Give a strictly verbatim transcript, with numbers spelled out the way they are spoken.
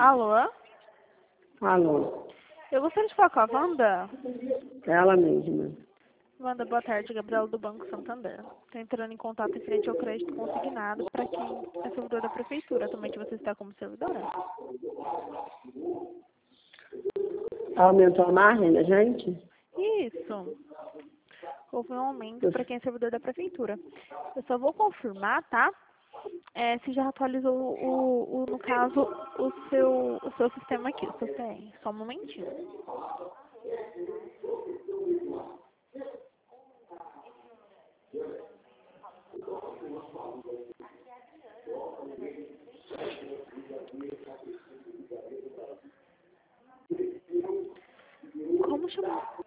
Alô? Alô, Eu gostaria de falar com a Wanda. ela mesma. Wanda, boa tarde. Gabriela do Banco Santander. Estou entrando em contato em frente ao crédito consignado para quem é servidor da prefeitura. Atualmente você está como servidora? Aumentou a margem da gente? Isso. Houve um aumento para quem é servidor da prefeitura. Eu só vou confirmar, tá? É, se já atualizou, o, o, no caso, o seu, o seu sistema aqui, o seu P R. Só um momentinho. Como chama?